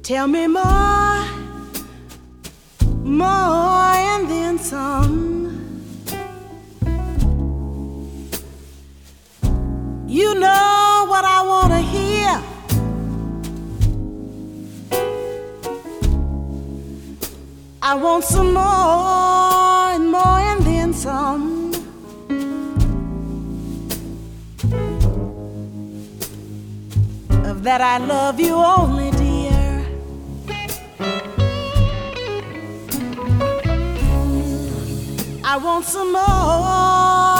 Tell me more, more, and then some. You know what I want to hear. I want some more and more, and then some. Of that I love you only, dear. I want some more